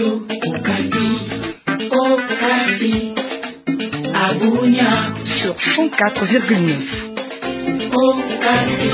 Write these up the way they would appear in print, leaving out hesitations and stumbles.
Radio Okapi. Okapi. À Bunia. Sur 104,9. Okapi.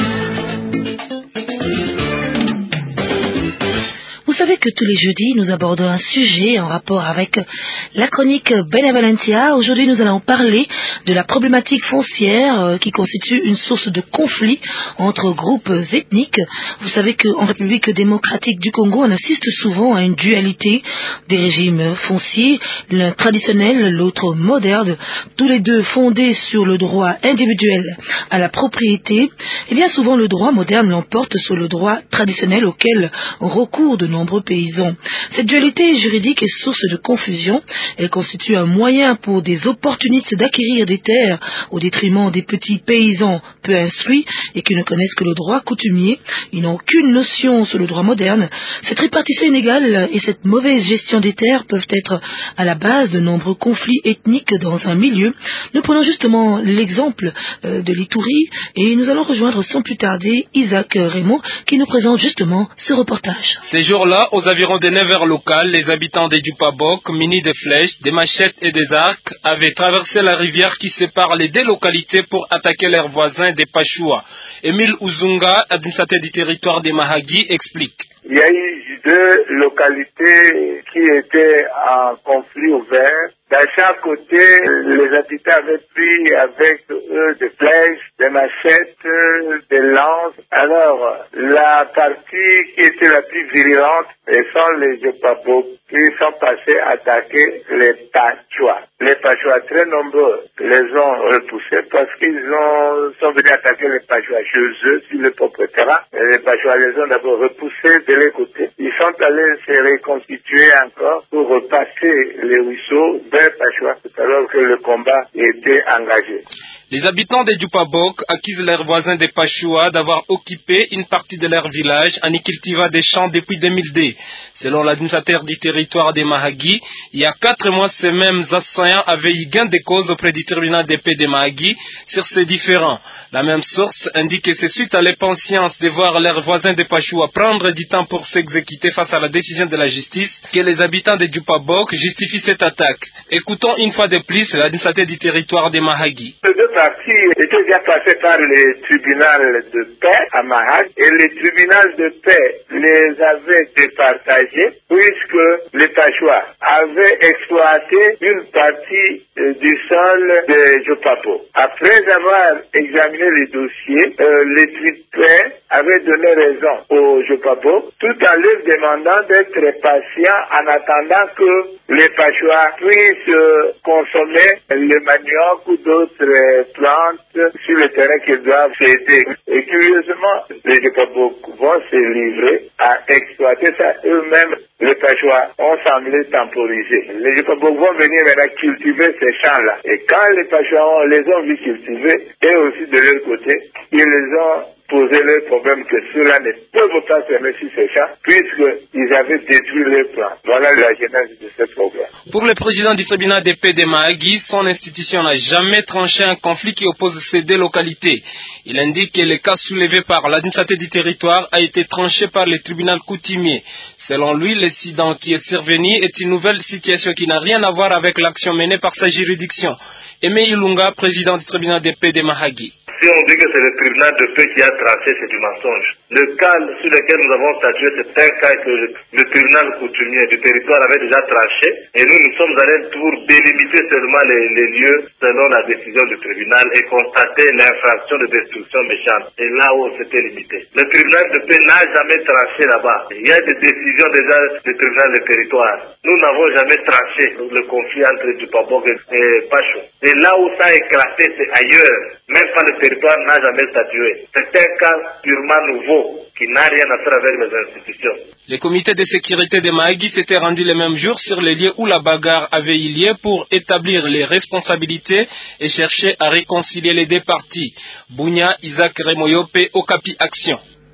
Vous savez que tous les jeudis, nous abordons un sujet en rapport avec la chronique Benevolentia. Aujourd'hui, nous allons parler de la problématique foncière qui constitue une source de conflit entre groupes ethniques. Vous savez qu'en République démocratique du Congo, on assiste souvent à une dualité des régimes fonciers, l'un traditionnel, l'autre moderne, tous les deux fondés sur le droit individuel à la propriété. Et bien souvent, le droit moderne l'emporte sur le droit traditionnel auquel recourent de nombreux paysans. Cette dualité juridique est source de confusion. Elle constitue un moyen pour des opportunistes d'acquérir des terres au détriment des petits paysans peu instruits et qui ne connaissent que le droit coutumier. Ils n'ont aucune notion sur le droit moderne. Cette répartition inégale et cette mauvaise gestion des terres peuvent être à la base de nombreux conflits ethniques dans un milieu. Nous prenons justement l'exemple de l'Ituri et nous allons rejoindre sans plus tarder Isaac Raymond qui nous présente justement ce reportage. Ces jours-là, aux environs de 9 heures locales, les habitants des Djupabok, munis de flèches, des machettes et des arcs, avaient traversé la rivière qui sépare les deux localités pour attaquer leurs voisins des Pachua. Émile Uzunga, administrateur du territoire des Mahagi, explique. Il y a eu deux localités qui étaient en conflit ouvert. D'un chaque côté, les habitants avaient pris avec eux des flèches, des machettes, des lances. Alors, la partie qui était la plus virulente, ce sont les Djupabok qui sont passés attaquer les Pachua. Les Pachua, très nombreux, les ont repoussés parce qu'ils sont venus attaquer les Pachua chez eux, sur le propre terrain. Et les Pachua les ont d'abord repoussés de leur côté. Ils sont allés se reconstituer encore pour repasser les ruisseaux vers Pachua, alors que le combat était engagé. Les habitants des Djupabok accusent leurs voisins des Pachua d'avoir occupé une partie de leur village en y cultivant des champs depuis 2002. Selon l'administrateur du territoire des Mahagi, il y a 4 mois, ces mêmes assaillants avaient eu gain de cause auprès du tribunal de paix des Mahagi sur ces différends. La même source indique que c'est suite à l'impatience de voir leurs voisins des Pachua prendre du temps pour s'exécuter face à la décision de la justice que les habitants des Djupabok justifient cette attaque. Écoutons une fois de plus l'administrateur du territoire des Mahagi. Les deux parties étaient déjà passées par le tribunal de paix à Mahag et le tribunal de paix les avait départagés puisque les Pachua avaient exploité une partie du sol de Djupabok. Après avoir examiné les dossiers, le tribunal avait donné raison aux Djupabok tout en leur demandant d'être patients en attendant que les Pachua puissent consommer le manioc ou d'autres plantes sur le terrain qu'ils doivent céder. Et curieusement, les Djupabok vont se livrer à exploiter ça eux-mêmes. Les Pachua ont semblé temporiser. Les Djupabok vont venir maintenant cultiver ces champs-là. Et quand les Pachua les ont vu cultiver, et aussi de leur côté, ils les ont poser le problème que ceux-là ne peuvent pas permettre sur ces champs puisqu'ils avaient détruit les plans. Voilà la genèse de ce problème. Pour le président du tribunal de paix de Mahagi, son institution n'a jamais tranché un conflit qui oppose ces deux localités. Il indique que le cas soulevé par l'administrateur du territoire a été tranché par le tribunal coutumier. Selon lui, l'incident qui est survenu est une nouvelle situation qui n'a rien à voir avec l'action menée par sa juridiction. Aimé Ilunga, président du tribunal de paix de Mahagi. Si on dit que c'est le tribunal de paix qui a tranché, c'est du mensonge. Le cas sur lequel nous avons statué, c'est un cas que le tribunal coutumier du territoire avait déjà tranché. Et nous sommes allés pour délimiter seulement les lieux selon la décision du tribunal et constater l'infraction de destruction méchante. Et là où c'était limité. Le tribunal de paix n'a jamais tranché là-bas. Il y a des décisions déjà du tribunal de territoire. Nous n'avons jamais tranché le conflit entre Djupabok et Pachou. Et là où ça a éclaté, c'est ailleurs. Même pas le territoire n'a jamais statué. C'est un cas purement nouveau qui n'a rien à faire avec les institutions. Le comité de sécurité de Mahagi s'était rendu le même jour sur les lieux où la bagarre avait eu lieu pour établir les responsabilités et chercher à réconcilier les deux parties. Bunia, Isaac Remoyope, Okapi Action.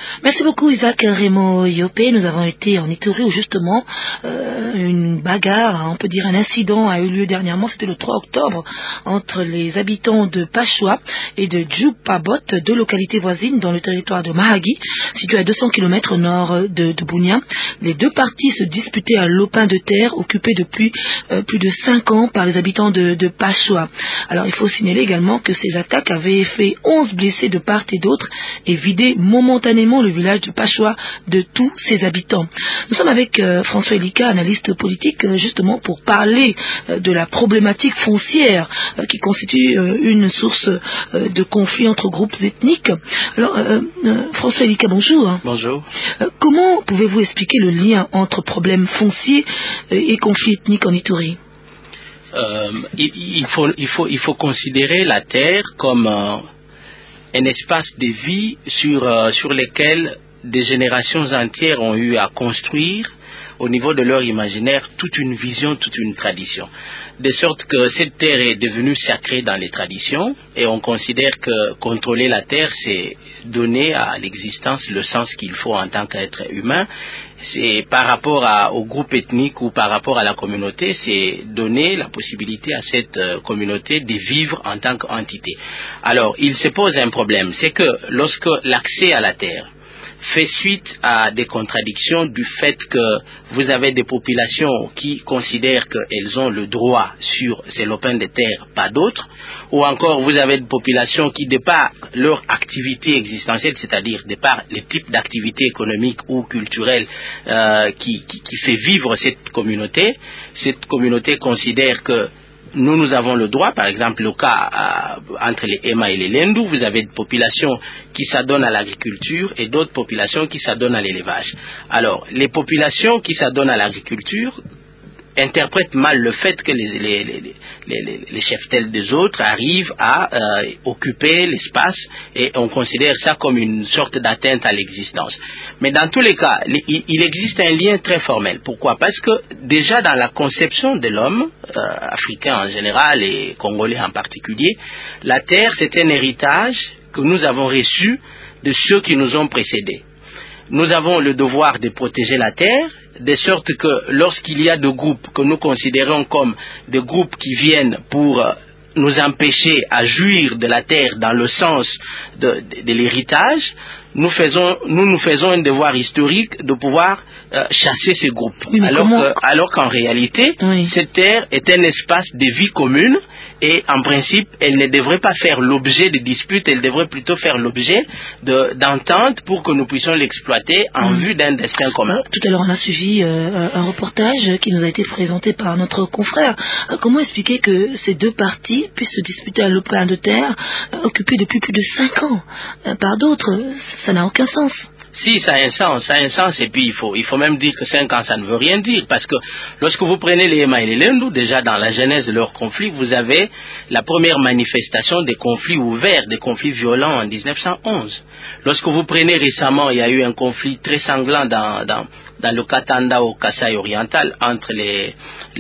Merci beaucoup Isaac Raymond Yopé. Nous avons été en Ituri où justement une bagarre, on peut dire un incident a eu lieu dernièrement, c'était le 3 octobre, entre les habitants de Pachoua et de Djoupabot, deux localités voisines dans le territoire de Mahagi, situé à 200 km au nord de Bunia. Les deux parties se disputaient un lopin de terre occupé depuis plus de 5 ans par les habitants de Pachoua. Alors il faut signaler également que ces attaques avaient fait 11 blessés de part et d'autre et vidé momentanément le village de Pachoua de tous ses habitants. Nous sommes avec François Elika, analyste politique, justement pour parler de la problématique foncière qui constitue une source de conflit entre groupes ethniques. Alors, François Elika, bonjour. Bonjour. Comment pouvez-vous expliquer le lien entre problèmes fonciers et conflits ethniques en Ituri? Il faut considérer la terre comme un espace de vie sur lequel des générations entières ont eu à construire au niveau de leur imaginaire toute une vision, toute une tradition. De sorte que cette terre est devenue sacrée dans les traditions et on considère que contrôler la terre, c'est donner à l'existence le sens qu'il faut en tant qu'être humain. C'est par rapport au groupe ethnique ou par rapport à la communauté, c'est donner la possibilité à cette communauté de vivre en tant qu'entité. Alors, il se pose un problème, c'est que lorsque l'accès à la terre fait suite à des contradictions du fait que vous avez des populations qui considèrent qu'elles ont le droit sur ces lopins de terre, pas d'autres, ou encore vous avez des populations qui, de par leur activité existentielle, c'est-à-dire de par les types d'activités économiques ou culturelles qui fait vivre cette communauté considère que nous avons le droit, par exemple le cas entre les Ema et les Lendu, vous avez des populations qui s'adonnent à l'agriculture et d'autres populations qui s'adonnent à l'élevage. Alors, les populations qui s'adonnent à l'agriculture interprètent mal le fait que les chefs-tels des autres arrivent à occuper l'espace et on considère ça comme une sorte d'atteinte à l'existence. Mais dans tous les cas, il existe un lien très formel. Pourquoi? Parce que déjà dans la conception de l'homme, africain en général et congolais en particulier, la terre c'est un héritage que nous avons reçu de ceux qui nous ont précédés. Nous avons le devoir de protéger la terre, de sorte que lorsqu'il y a des groupes que nous considérons comme des groupes qui viennent pour nous empêcher à jouir de la terre dans le sens de l'héritage, nous faisons un devoir historique de pouvoir chasser ces groupes. Oui, alors qu'en réalité, oui, cette terre est un espace de vie commune et en principe, elle ne devrait pas faire l'objet de disputes, elle devrait plutôt faire l'objet d'ententes pour que nous puissions l'exploiter en vue d'un destin commun. Tout à l'heure, on a suivi un reportage qui nous a été présenté par notre confrère. Comment expliquer que ces deux parties puissent se disputer à lopin de terre occupé depuis plus de 5 ans par d'autres? Ça n'a aucun sens. Si, ça a un sens, et puis il faut même dire que 5 ans, ça ne veut rien dire, parce que lorsque vous prenez les Ema et les Lendu, déjà dans la genèse de leur conflit, vous avez la première manifestation des conflits ouverts, des conflits violents en 1911. Lorsque vous prenez récemment, il y a eu un conflit très sanglant dans le Katanda au Kasaï oriental entre les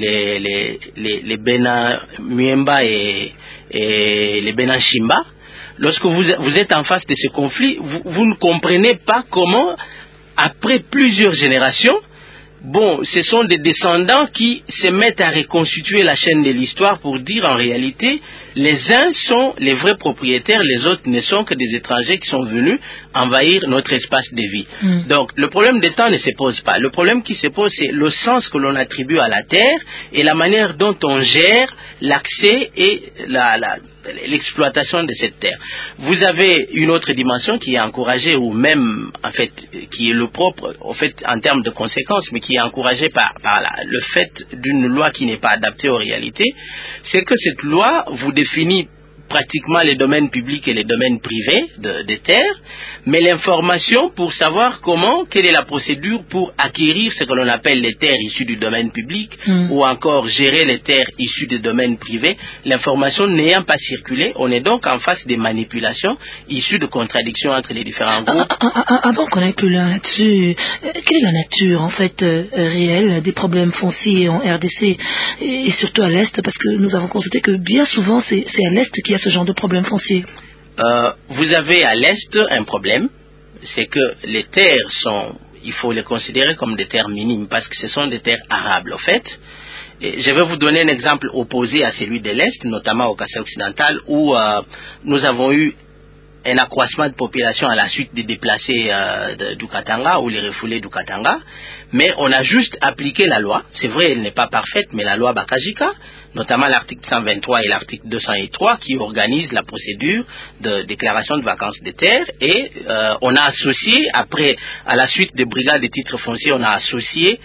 Bena Muemba et les Bena Shimba. Lorsque vous êtes en face de ce conflit, vous ne comprenez pas comment, après plusieurs générations, ce sont des descendants qui se mettent à reconstituer la chaîne de l'histoire pour dire en réalité, les uns sont les vrais propriétaires, les autres ne sont que des étrangers qui sont venus envahir notre espace de vie. Donc, le problème des temps ne se pose pas. Le problème qui se pose, c'est le sens que l'on attribue à la terre et la manière dont on gère l'accès et l'exploitation de cette terre. Vous avez une autre dimension qui est encouragée, ou même, en fait, qui est le propre, en fait, en termes de conséquences, mais qui est encouragée par le fait d'une loi qui n'est pas adaptée aux réalités, c'est que cette loi vous définit pratiquement les domaines publics et les domaines privés des terres, mais l'information pour savoir quelle est la procédure pour acquérir ce que l'on appelle les terres issues du domaine public ou encore gérer les terres issues du domaine privé, l'information n'ayant pas circulé, on est donc en face des manipulations issues de contradictions entre les différents groupes. Avant qu'on aille plus loin là-dessus, quelle est la nature en fait réelle des problèmes fonciers en RDC et surtout à l'Est, parce que nous avons constaté que bien souvent c'est à l'Est qu'il y a ce genre de problème foncier. Vous avez à l'Est un problème c'est que les terres il faut les considérer comme des terres minimes parce que ce sont des terres arables, en fait. Et je vais vous donner un exemple opposé à celui de l'Est, notamment au Kasaï occidental, où nous avons eu un accroissement de population à la suite des déplacés du Katanga ou les refoulés du Katanga, mais on a juste appliqué la loi. C'est vrai, elle n'est pas parfaite, mais la loi Bakajika, notamment l'article 123 et l'article 203 qui organisent la procédure de déclaration de vacances des terres, et on a associé, après, à la suite des brigades de titres fonciers, on a associé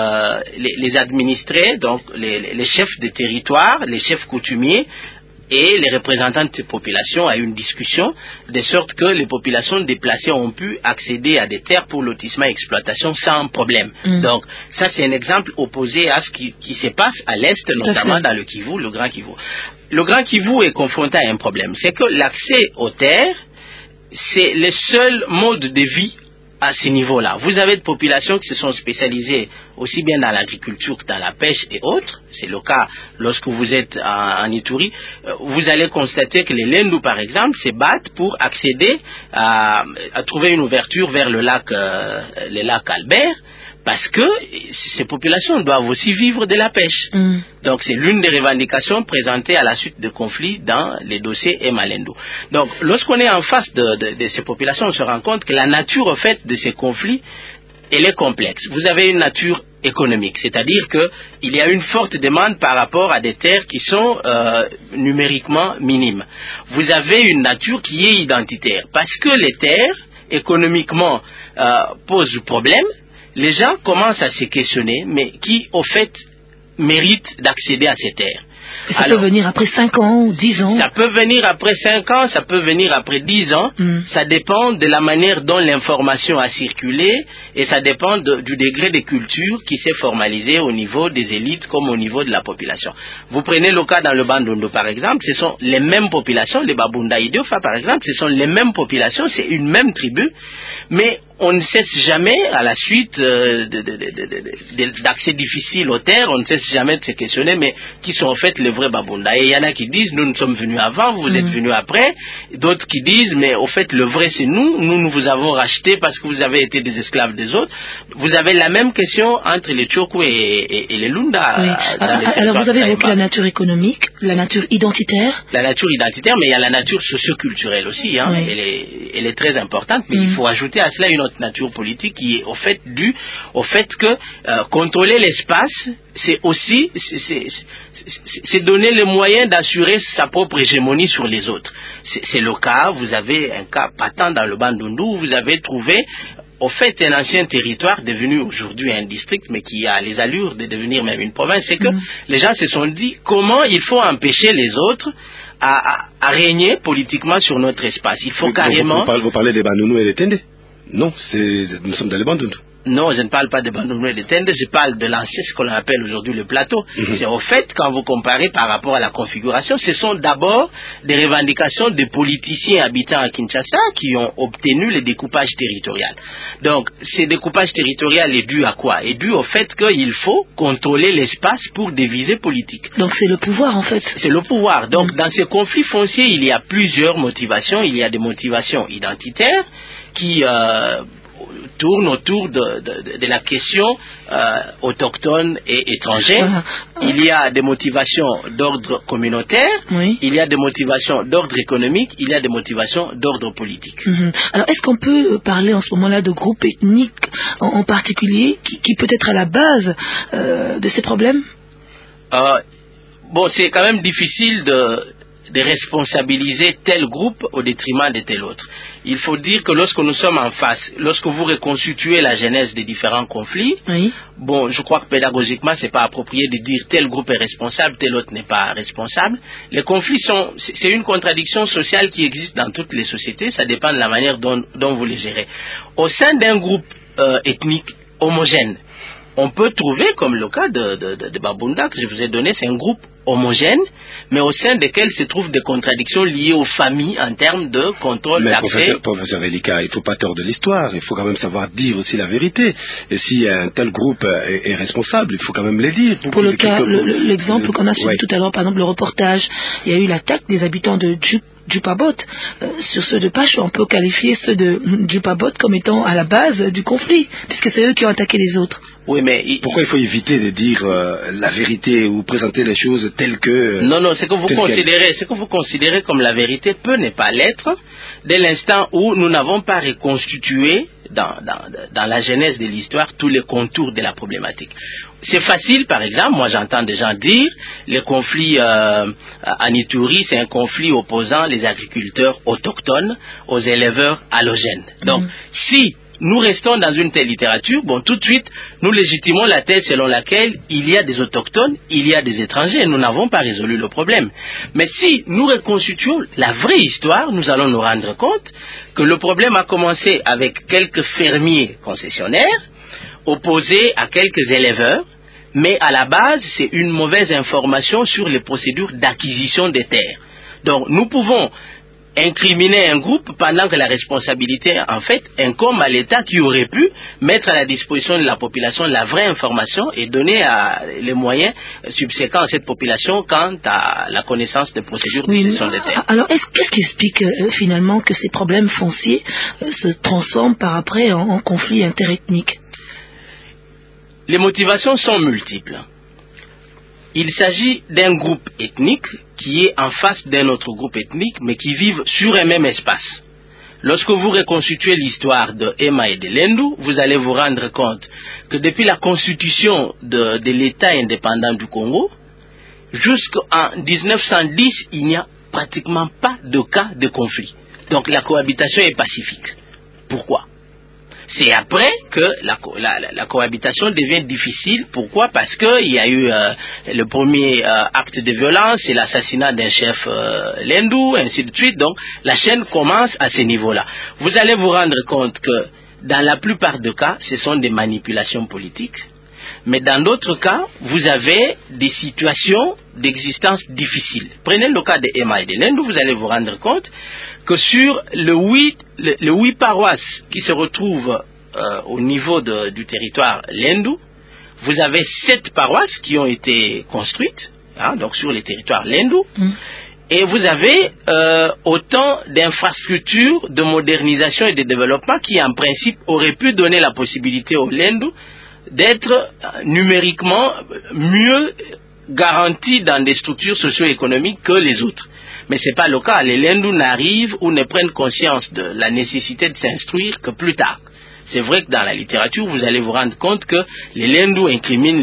les administrés, donc les chefs de territoire, les chefs coutumiers, et les représentants de ces populations à une discussion, de sorte que les populations déplacées ont pu accéder à des terres pour lotissement et exploitation sans problème. Donc, ça c'est un exemple opposé à ce qui se passe à l'Est, notamment dans le Kivu, le Grand Kivu. Le Grand Kivu est confronté à un problème, c'est que l'accès aux terres, c'est le seul mode de vie à ce niveau-là. Vous avez des populations qui se sont spécialisées aussi bien dans l'agriculture que dans la pêche et autres. C'est le cas lorsque vous êtes en Ituri. Vous allez constater que les Lendou, par exemple, se battent pour accéder à trouver une ouverture vers le lac Albert, parce que ces populations doivent aussi vivre de la pêche. Donc c'est l'une des revendications présentées à la suite de conflits dans les dossiers Emalendo. Donc lorsqu'on est en face de ces populations, on se rend compte que la nature en fait de ces conflits, elle est complexe. Vous avez une nature économique, c'est-à-dire qu'il y a une forte demande par rapport à des terres qui sont numériquement minimes. Vous avez une nature qui est identitaire, parce que les terres, économiquement, posent problème. Les gens commencent à se questionner, mais qui, au fait, méritent d'accéder à ces terres. Et ça peut venir après 5 ans ou 10 ans? Ça peut venir après 5 ans, ça peut venir après 10 ans. Ça dépend de la manière dont l'information a circulé et ça dépend du degré de culture qui s'est formalisé au niveau des élites comme au niveau de la population. Vous prenez le cas dans le Bandundu, par exemple, ce sont les mêmes populations, les Babunda Idiofa, par exemple, ce sont les mêmes populations, c'est une même tribu, mais on ne cesse jamais, à la suite d'accès difficile aux terres, on ne cesse jamais de se questionner, mais qui sont en fait les vrais Babunda. Et il y en a qui disent, nous sommes venus avant, vous êtes venus après. D'autres qui disent, mais au fait, le vrai c'est nous vous avons racheté parce que vous avez été des esclaves des autres. Vous avez la même question entre les Tchokou et les Lunda. Oui. Alors vous avez évoqué la nature économique, la nature identitaire. La nature identitaire, mais il y a la nature socioculturelle aussi. Hein. Oui. Elle est très importante, mais il faut ajouter à cela une autre nature politique qui est au fait due au fait que contrôler l'espace, c'est aussi c'est donner les moyens d'assurer sa propre hégémonie sur les autres. C'est le cas, vous avez un cas patent dans le Bandundu où vous avez trouvé au fait un ancien territoire devenu aujourd'hui un district, mais qui a les allures de devenir même une province. C'est que les gens se sont dit comment il faut empêcher les autres à régner politiquement sur notre espace. Il faut carrément... Vous parlez des Bandundu et des Tende? Non, nous sommes dans les Bandundu. Non, je ne parle pas de Bandundu et de Tende, je parle de l'ancien, ce qu'on appelle aujourd'hui le plateau. C'est au fait, quand vous comparez par rapport à la configuration, ce sont d'abord des revendications de politiciens habitant à Kinshasa qui ont obtenu le découpage territorial. Donc, ce découpage territorial est dû à quoi? Est dû au fait qu'il faut contrôler l'espace pour des visées politiques. Donc c'est le pouvoir en fait. C'est le pouvoir. Donc dans ces conflits fonciers, il y a plusieurs motivations. Il y a des motivations identitaires qui tourne autour de la question autochtone et étrangère. Il y a des motivations d'ordre communautaire, il y a des motivations d'ordre économique, il y a des motivations d'ordre politique. Alors est-ce qu'on peut parler en ce moment-là de groupes ethniques en particulier qui peut être à la base de ces problèmes? Bon, c'est quand même difficile de responsabiliser tel groupe au détriment de tel autre. Il faut dire que lorsque nous sommes en face, lorsque vous reconstituez la genèse des différents conflits, bon, je crois que pédagogiquement, c'est pas approprié de dire tel groupe est responsable, tel autre n'est pas responsable. Les conflits c'est une contradiction sociale qui existe dans toutes les sociétés, ça dépend de la manière dont vous les gérez. Au sein d'un groupe ethnique homogène, on peut trouver, comme le cas de Babunda que je vous ai donné, c'est un groupe homogène, mais au sein desquels se trouvent des contradictions liées aux familles en termes de contrôle d'accès. Professeur Elika, il ne faut pas tordre de l'histoire, il faut quand même savoir dire aussi la vérité. Et si un tel groupe est responsable, il faut quand même les dire. Pour l'exemple qu'on a suivi tout à l'heure, par exemple le reportage, il y a eu l'attaque des habitants de Djupabot. Sur ceux de Pachwa, on peut qualifier ceux de Djupabot comme étant à la base du conflit, puisque c'est eux qui ont attaqué les autres. Oui, mais pourquoi il faut éviter de dire la vérité ou présenter les choses telles que... Non, ce que vous considérez comme la vérité peut ne pas l'être dès l'instant où nous n'avons pas reconstitué dans la genèse de l'histoire tous les contours de la problématique. C'est facile, par exemple, moi j'entends des gens dire le conflit en Ituri, c'est un conflit opposant les agriculteurs autochtones aux éleveurs allogènes. Donc, si nous restons dans une telle littérature, bon, tout de suite, nous légitimons la thèse selon laquelle il y a des autochtones, il y a des étrangers, nous n'avons pas résolu le problème. Mais si nous reconstituons la vraie histoire, nous allons nous rendre compte que le problème a commencé avec quelques fermiers concessionnaires, opposés à quelques éleveurs, mais à la base, c'est une mauvaise information sur les procédures d'acquisition des terres. Donc, nous pouvons incriminer un groupe pendant que la responsabilité, en fait, incombe à l'État qui aurait pu mettre à la disposition de la population la vraie information et donner les moyens subséquents à cette population quant à la connaissance des procédures de gestion des terres. Alors, qu'est-ce qui explique finalement que ces problèmes fonciers se transforment par après en conflits interethniques? Les motivations sont multiples. Il s'agit d'un groupe ethnique qui est en face d'un autre groupe ethnique, mais qui vivent sur un même espace. Lorsque vous reconstituez l'histoire de Emma et de Lendu, vous allez vous rendre compte que depuis la constitution de l'État indépendant du Congo, jusqu'en 1910, il n'y a pratiquement pas de cas de conflit. Donc la cohabitation est pacifique. Pourquoi ? C'est après que la cohabitation devient difficile. Pourquoi? Parce qu'il y a eu le premier acte de violence, c'est l'assassinat d'un chef Lendu, ainsi de suite. Donc la chaîne commence à ce niveau-là. Vous allez vous rendre compte que dans la plupart des cas, ce sont des manipulations politiques. Mais dans d'autres cas, vous avez des situations d'existence difficiles. Prenez le cas de Emma et de Lendu, vous allez vous rendre compte que sur les 8 paroisses qui se retrouvent au niveau du territoire Lendu, vous avez 7 paroisses qui ont été construites, donc sur les territoires Lendu, et vous avez autant d'infrastructures de modernisation et de développement qui en principe auraient pu donner la possibilité aux Lendu d'être numériquement mieux garantis dans des structures socio-économiques que les autres. Mais ce n'est pas le cas. Les Lendu n'arrivent ou ne prennent conscience de la nécessité de s'instruire que plus tard. C'est vrai que dans la littérature, vous allez vous rendre compte que les Lendu incriminent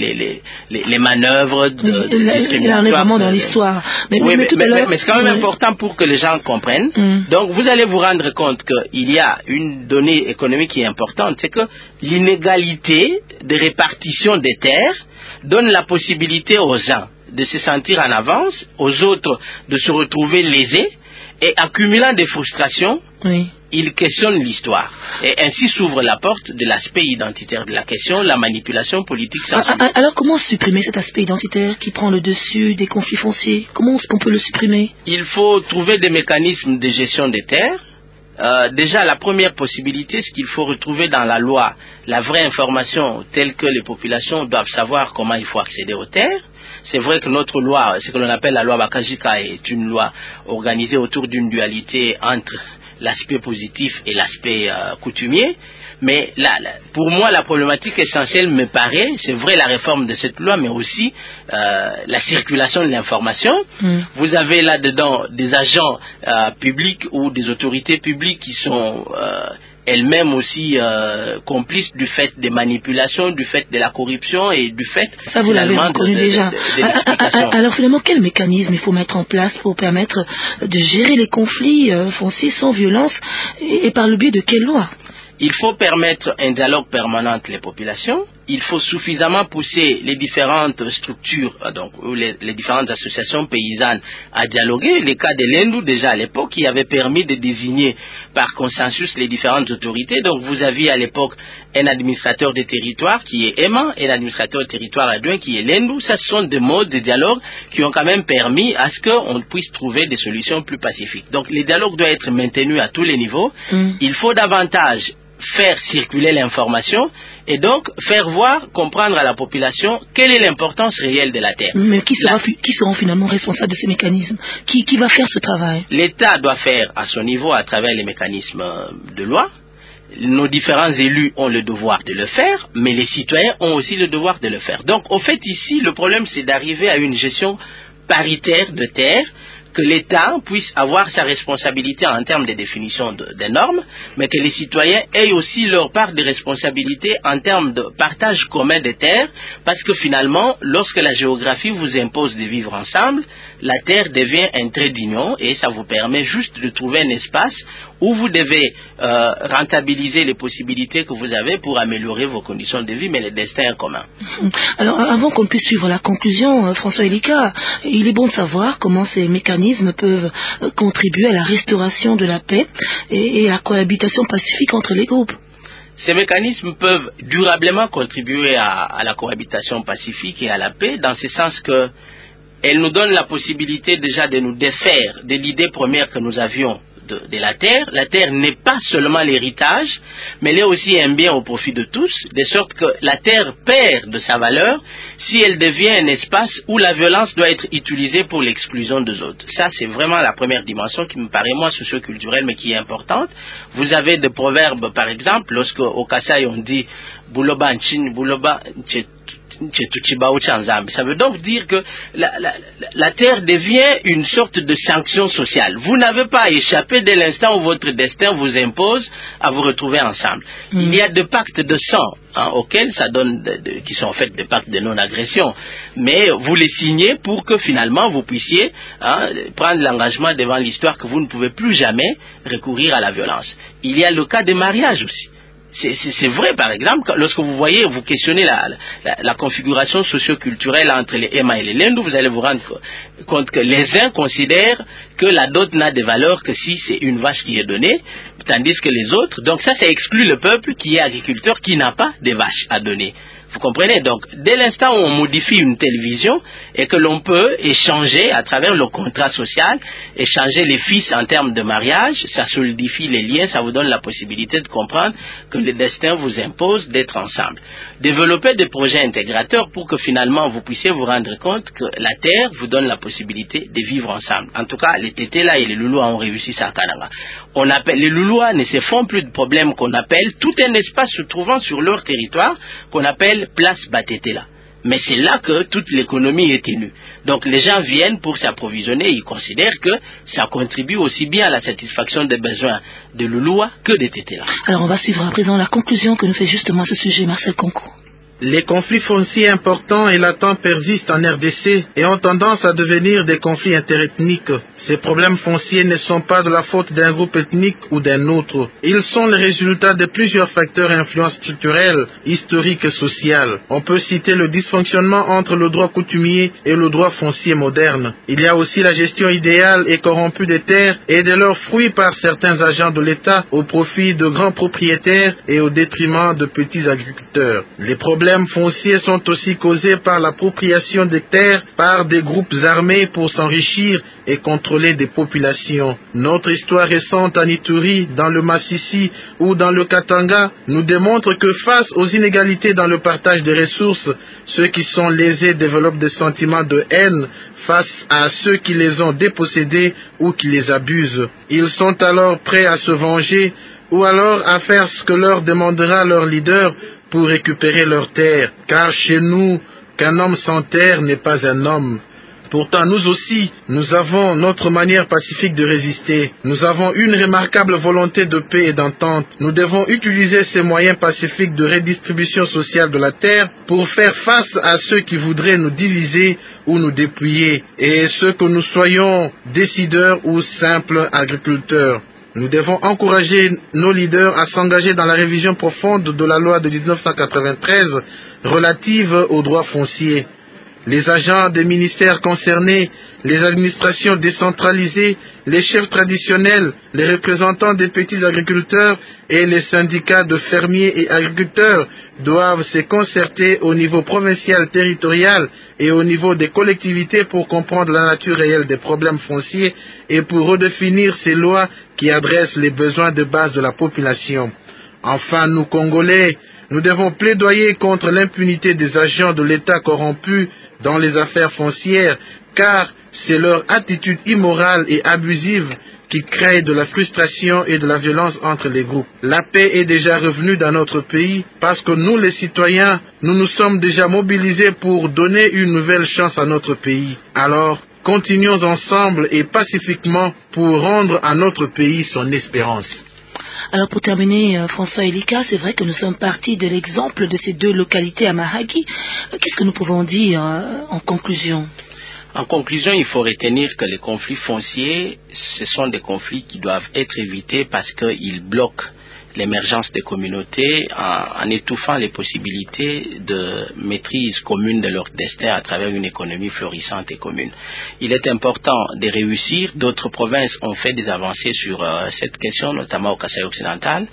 les manœuvres de discrimination. On est vraiment dans l'histoire. Mais c'est quand même important pour que les gens comprennent. Donc, vous allez vous rendre compte qu'il y a une donnée économique qui est importante, c'est que l'inégalité de répartition des terres donne la possibilité aux uns de se sentir en avance, aux autres de se retrouver lésés, et accumulant des frustrations, ils questionnent l'histoire. Et ainsi s'ouvre la porte de l'aspect identitaire de la question, la manipulation politique sans suite. Alors comment supprimer cet aspect identitaire qui prend le dessus des conflits fonciers? Comment est-ce qu'on peut le supprimer? Il faut trouver des mécanismes de gestion des terres. Déjà, la première possibilité, c'est qu'il faut retrouver dans la loi la vraie information telle que les populations doivent savoir comment il faut accéder aux terres. C'est vrai que notre loi, ce que l'on appelle la loi Bakajika, est une loi organisée autour d'une dualité entre l'aspect positif et l'aspect coutumier. Mais pour moi, la problématique essentielle me paraît, c'est vrai la réforme de cette loi, mais aussi la circulation de l'information. Vous avez là-dedans des agents publics ou des autorités publiques qui sont elles-mêmes aussi complices du fait des manipulations, du fait de la corruption et du fait... Ça, vous l'avez reconnu déjà. Alors finalement, quel mécanisme il faut mettre en place pour permettre de gérer les conflits fonciers sans violence et par le biais de quelle loi? Il faut permettre un dialogue permanent entre les populations. Il faut suffisamment pousser les différentes structures, ou les différentes associations paysannes à dialoguer. Le cas de Lendu, déjà à l'époque, qui avait permis de désigner par consensus les différentes autorités. Donc vous aviez à l'époque un administrateur de territoire qui est Emma et l'administrateur de territoire adjoint qui est Lendu. Ça, ce sont des modes de dialogue qui ont quand même permis à ce qu'on puisse trouver des solutions plus pacifiques. Donc le dialogue doit être maintenu à tous les niveaux. Il faut davantage faire circuler l'information et donc faire voir, comprendre à la population quelle est l'importance réelle de la terre. Mais qui seront finalement responsables de ces mécanismes? Qui va faire ce travail? L'État doit faire à son niveau à travers les mécanismes de loi. Nos différents élus ont le devoir de le faire, mais les citoyens ont aussi le devoir de le faire. Donc, au fait, ici, le problème, c'est d'arriver à une gestion paritaire de terre, que l'État puisse avoir sa responsabilité en termes de définition des normes, mais que les citoyens aient aussi leur part de responsabilité en termes de partage commun des terres, parce que finalement, lorsque la géographie vous impose de vivre ensemble, la terre devient un trait d'union et ça vous permet juste de trouver un espace où vous devez rentabiliser les possibilités que vous avez pour améliorer vos conditions de vie, mais le destin est commun. Alors, avant qu'on puisse suivre la conclusion, François Elika, il est bon de savoir comment ces mécanismes peuvent contribuer à la restauration de la paix et à la cohabitation pacifique entre les groupes. Ces mécanismes peuvent durablement contribuer à la cohabitation pacifique et à la paix, dans ce sens que elles nous donnent la possibilité déjà de nous défaire de l'idée première que nous avions de la terre. La terre n'est pas seulement l'héritage, mais elle est aussi un bien au profit de tous, de sorte que la terre perd de sa valeur si elle devient un espace où la violence doit être utilisée pour l'exclusion des autres. Ça, c'est vraiment la première dimension qui me paraît, moi, socioculturelle, mais qui est importante. Vous avez des proverbes, par exemple, lorsque au Kasaï on dit « Buloba Nchin, Buloba Nchet », ça veut donc dire que la terre devient une sorte de sanction sociale. Vous n'avez pas échappé dès l'instant où votre destin vous impose à vous retrouver ensemble. Il y a des pactes de sang auxquels ça donne, qui sont en fait des pactes de non-agression, mais vous les signez pour que finalement vous puissiez prendre l'engagement devant l'histoire que vous ne pouvez plus jamais recourir à la violence. Il y a le cas des mariages aussi. C'est vrai, par exemple, lorsque vous voyez, vous questionnez la configuration socio-culturelle entre les Ema et les Lendu, vous allez vous rendre compte que les uns considèrent que la dot n'a de valeur que si c'est une vache qui est donnée, tandis que les autres, donc ça exclut le peuple qui est agriculteur, qui n'a pas de vaches à donner. Vous comprenez? Donc, dès l'instant où on modifie une telle vision et que l'on peut échanger à travers le contrat social, échanger les fils en termes de mariage, ça solidifie les liens, ça vous donne la possibilité de comprendre que le destin vous impose d'être ensemble. Développer des projets intégrateurs pour que finalement vous puissiez vous rendre compte que la terre vous donne la possibilité de vivre ensemble. En tout cas, les Tétés-là et les Loulois ont réussi ça à Kananga. Les Loulois ne se font plus de problèmes qu'on appelle tout un espace se trouvant sur leur territoire qu'on appelle place Batétéla. Mais c'est là que toute l'économie est tenue. Donc les gens viennent pour s'approvisionner et ils considèrent que ça contribue aussi bien à la satisfaction des besoins de Louloua que des Tétéla. Alors on va suivre à présent la conclusion que nous fait justement ce sujet, Marcel Concours. Les conflits fonciers importants et latents persistent en RDC et ont tendance à devenir des conflits interethniques. Ces problèmes fonciers ne sont pas de la faute d'un groupe ethnique ou d'un autre. Ils sont le résultat de plusieurs facteurs et influences structurelles, historiques et sociales. On peut citer le dysfonctionnement entre le droit coutumier et le droit foncier moderne. Il y a aussi la gestion idéale et corrompue des terres et de leurs fruits par certains agents de l'État au profit de grands propriétaires et au détriment de petits agriculteurs. Les problèmes fonciers sont aussi causés par l'appropriation des terres par des groupes armés pour s'enrichir et contrôler des populations. Notre histoire récente en Ituri, dans le Massissi ou dans le Katanga nous démontre que face aux inégalités dans le partage des ressources, ceux qui sont lésés développent des sentiments de haine face à ceux qui les ont dépossédés ou qui les abusent. Ils sont alors prêts à se venger ou alors à faire ce que leur demandera leur leader pour récupérer leurs terres, car chez nous, qu'un homme sans terre n'est pas un homme. Pourtant, nous aussi, nous avons notre manière pacifique de résister. Nous avons une remarquable volonté de paix et d'entente. Nous devons utiliser ces moyens pacifiques de redistribution sociale de la terre pour faire face à ceux qui voudraient nous diviser ou nous dépouiller, et ceux que nous soyons décideurs ou simples agriculteurs. Nous devons encourager nos leaders à s'engager dans la révision profonde de la loi de 1993 relative aux droits fonciers. Les agents des ministères concernés, les administrations décentralisées, les chefs traditionnels, les représentants des petits agriculteurs et les syndicats de fermiers et agriculteurs doivent se concerter au niveau provincial, territorial et au niveau des collectivités pour comprendre la nature réelle des problèmes fonciers et pour redéfinir ces lois qui adressent les besoins de base de la population. Enfin, nous Congolais, nous devons plaidoyer contre l'impunité des agents de l'État corrompus dans les affaires foncières, car c'est leur attitude immorale et abusive qui crée de la frustration et de la violence entre les groupes. La paix est déjà revenue dans notre pays parce que nous, les citoyens, nous nous sommes déjà mobilisés pour donner une nouvelle chance à notre pays. Alors, continuons ensemble et pacifiquement pour rendre à notre pays son espérance. Alors pour terminer, François Elika, c'est vrai que nous sommes partis de l'exemple de ces deux localités à Mahagi. Qu'est-ce que nous pouvons dire en conclusion ? En conclusion, il faut retenir que les conflits fonciers, ce sont des conflits qui doivent être évités parce qu'ils bloquent l'émergence des communautés en étouffant les possibilités de maîtrise commune de leur destin à travers une économie florissante et commune. Il est important de réussir. D'autres provinces ont fait des avancées sur cette question, notamment au Kasaï occidental.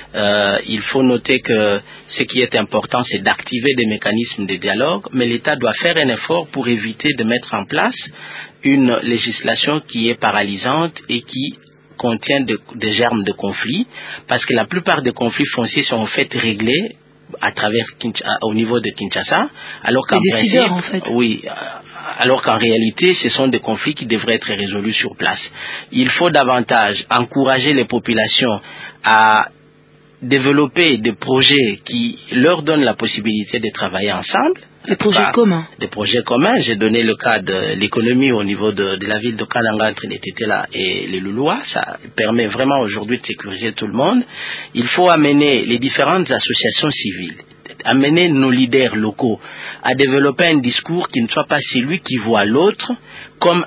Il faut noter que ce qui est important, c'est d'activer des mécanismes de dialogue, mais l'État doit faire un effort pour éviter de mettre en place une législation qui est paralysante et qui contient des germes de conflits, parce que la plupart des conflits fonciers sont en fait réglés à travers au niveau de Kinshasa, alors qu'en principe, en fait. oui, alors qu'en réalité, ce sont des conflits qui devraient être résolus sur place. Il faut davantage encourager les populations à développer des projets qui leur donnent la possibilité de travailler ensemble. Des projets communs. Des projets communs. J'ai donné le cas de l'économie au niveau de la ville de Kalanga entre les Tétéla et les Louloua. Ça permet vraiment aujourd'hui de sécuriser tout le monde. Il faut amener les différentes associations civiles, amener nos leaders locaux à développer un discours qui ne soit pas celui qui voit l'autre comme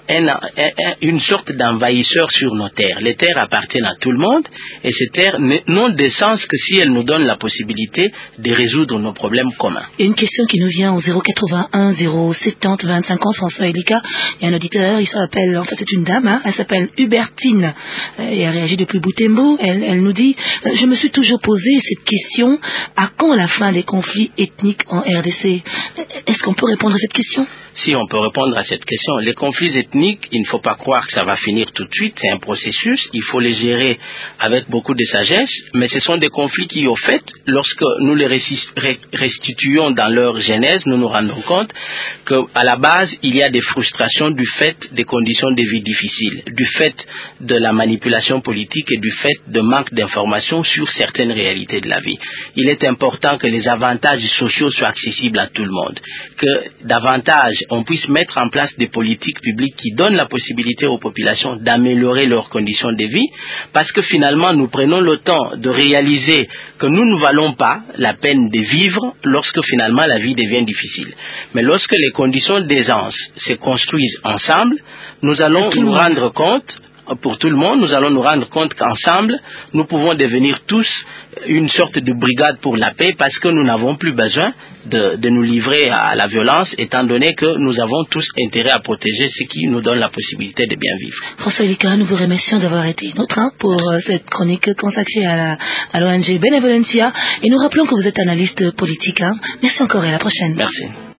une sorte d'envahisseur sur nos terres. Les terres appartiennent à tout le monde et ces terres n'ont de sens que si elles nous donnent la possibilité de résoudre nos problèmes communs. Et une question qui nous vient au 081 070 25 ans, François Elika. Il y a un auditeur, il s'appelle, en fait c'est une dame, elle s'appelle Hubertine et elle réagit depuis Butembo. Elle nous dit, je me suis toujours posé cette question, à quand la fin des conflits ethniques en RDC? Est-ce qu'on peut répondre à cette question? Si on peut répondre à cette question, les conflits ethniques, il ne faut pas croire que ça va finir tout de suite, c'est un processus, il faut les gérer avec beaucoup de sagesse, mais ce sont des conflits qui, au fait, lorsque nous les restituons dans leur genèse, nous nous rendons compte qu'à la base, il y a des frustrations du fait des conditions de vie difficiles, du fait de la manipulation politique et du fait de manque d'informations sur certaines réalités de la vie. Il est important que les avantages sociaux soient accessibles à tout le monde, que davantage on puisse mettre en place des politiques publiques qui donnent la possibilité aux populations d'améliorer leurs conditions de vie, parce que finalement nous prenons le temps de réaliser que nous ne valons pas la peine de vivre lorsque finalement la vie devient difficile. Mais lorsque les conditions d'aisance se construisent ensemble, nous allons nous rendre compte, pour tout le monde, nous allons nous rendre compte qu'ensemble, nous pouvons devenir tous une sorte de brigade pour la paix parce que nous n'avons plus besoin de nous livrer à la violence étant donné que nous avons tous intérêt à protéger ce qui nous donne la possibilité de bien vivre. François Elika, nous vous remercions d'avoir été notre pour cette chronique consacrée à l'ONG Benevolencia et nous rappelons que vous êtes analyste politique. Merci encore et à la prochaine. Merci.